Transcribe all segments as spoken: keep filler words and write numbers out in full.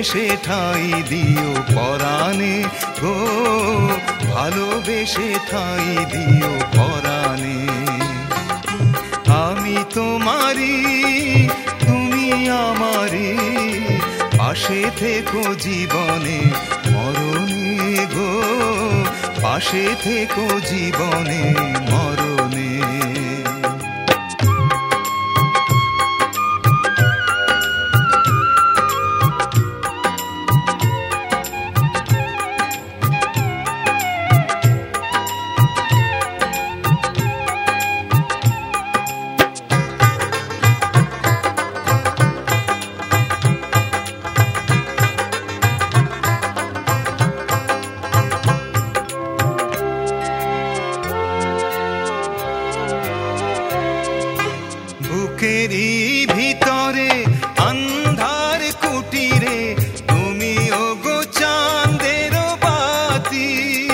ভালোবেসে ঠাঁই দিও পরাণে গো, ভালোবেসে ঠাঁই দিও পরাণে। আমি তোমারি তুমি আমারি, পাশে থেকো জীবনে মরণে গো, পাশে থেকো জীবনে মরণে। বুকেরই ভিতরে আন্ধার কুটিরে তুমি ওগো চাঁদের বাতি,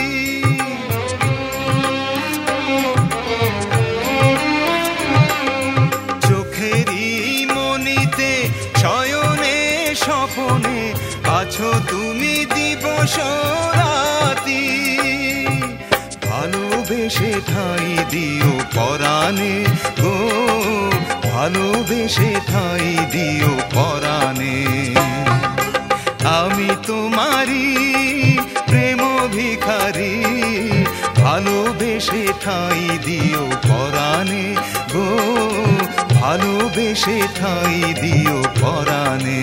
চোখেরই মনিতে শয়নে স্বপনে আছো তুমি দিবস রাতি। ভালোবেসে ঠাঁই দিও পরাণে গো, ভালোবেসে ঠাঁই দিও পরাণে। আমি তোমারি প্রেম ভিখারি, ভালোবেসে ঠাঁই দিও পরাণে গো, ভালোবেসে ঠাঁই দিও পরাণে।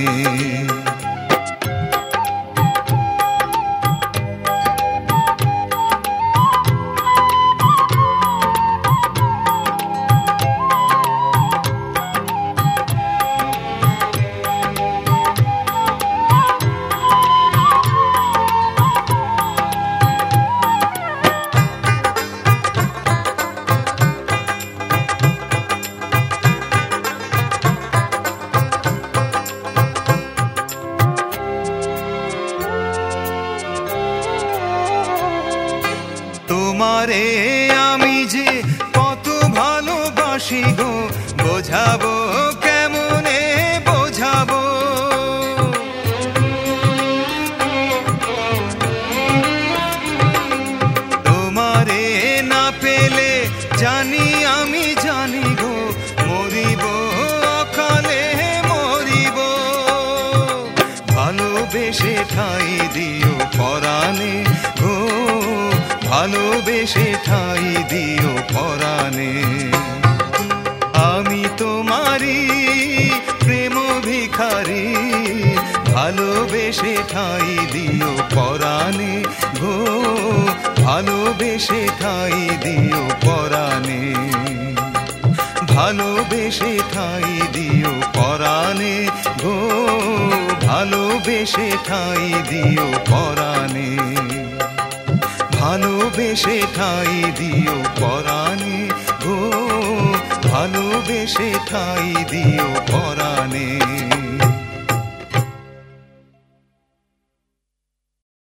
তোমারে আমি যে কত ভালোবাসি গো, বোঝাবো কেমনে বোঝাবো। তোমারে না পেলে জানি আমি জানি গো, মরিব অকালে মরিব। ভালোবেসে ঠাঁই দিও পরাণে গো, ভালোবেসে ঠাঁই দিও পরাণে। আমি তোমারি প্রেম ভিখারি, ভালোবেসে ঠাঁই দিও পরাণে গো, ভালোবেসে ঠাঁই দিও পরাণে। ভালোবেসে ঠাঁই দিও পরাণে গো, ভালোবেসে ঠাঁই দিও পরাণে। ভালোবেসে ঠাঁই দিও পরাণে গো, ভালোবেসে ঠাঁই দিও পরাণে।